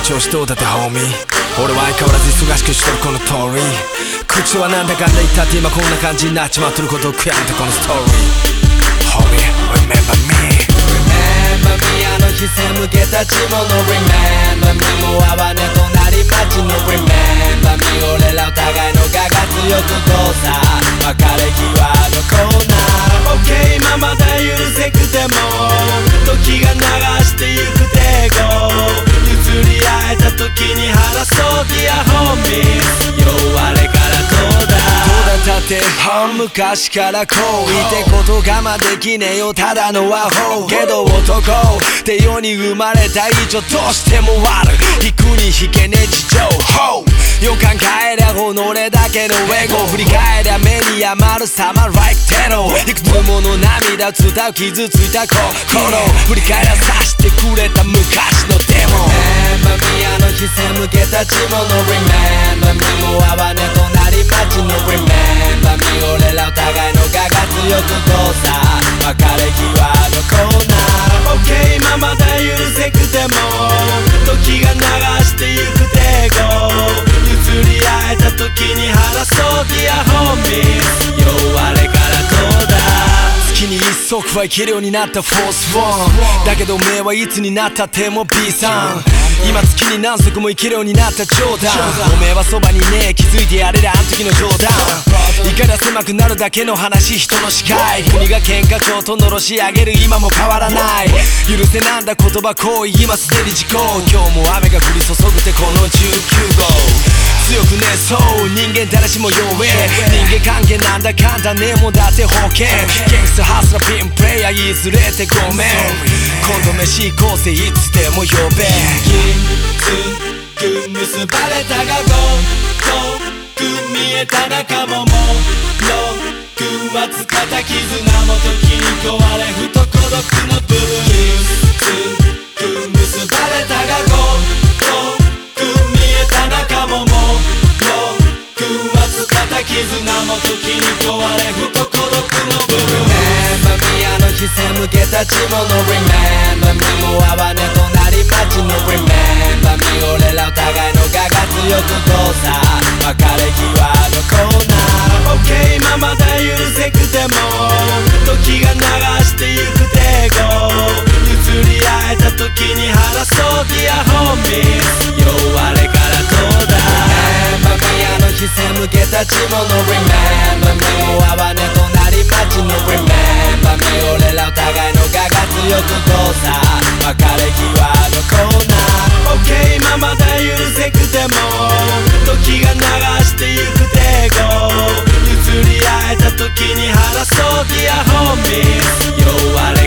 調子どうだってホーミー。俺は相変わらず忙しくしとるこの通り。口はなんだかんだ言ったって今こんな感じになっちまっとることを悔やんでこのストーリー。ホーミー Remember me Remember me あの日背けた血もの Remember me もう哀れ隣町の Remember me 俺らお互いの我が強く交差別れ際のコーナー OK 今まだ許せくても時が流してゆく抵抗譲り合えた時に話そう Dear homie 弱あれからどうだだって半昔からこういてこと我慢できねえよただのアホけど男って世に生まれた以上どうしても悪い引くに引けねえ事情よ考えりゃ己だけのエゴ振り返りゃ目に余る様 like テロいくつもの涙伝う傷ついた心振り返りゃ察してくれた昔のデモ Remember me あの日背けた血もの Remember me もう哀れ隣町の Remember me 俺らお互いの我が強く交差別れ際のコーナー OK 今まだ許せくても時が流してゆく抵抗譲り合えた時に話そう Dear homie 弱あれからどうだ月に一足は生きるようになったフォース1だけどおめえはいつになったっても B さん今月に何足も生きるようになったジョーダンおめえはそばにねえ気づいてやれりゃあん時の冗談怒りゃ狭くなるだけの話人の視界国が喧嘩帳とのろし上げる今も変わらない許せなんだ言葉行為今すでに時効今日も雨が降り注ぐってこの19号強くねそう人間誰しも弱え人間関係なんだかんだねもうだって保険ゲンスハスラピンプレイヤー言いずれてごめん今度飯行こうぜいつでも呼べきつく結ばれたがごとく見えた仲間もよくはつかた絆も時に壊れふと孤独のブルーきつく結ばれたがごとく見えた仲間もよくはつかた絆も時に壊れふと孤独のブルー Remember me あの日背けた血もの Remember me もう哀れ隣町の Remember me 俺らお互いの我が強く交差別れ際のコーナー OK 今まだ許せくても時が流してゆく抵抗譲り合えた時に話そう Dear homie 弱あれからどうだ Remember me あの日背けた血もの Remember me もう哀れ隣町の Remember me 俺らお互いの我が強く交差別れ際のコーナー OK 今まだ許せくても時が流してゆく抵抗譲り合えた時に話そう Dear homie 弱あれ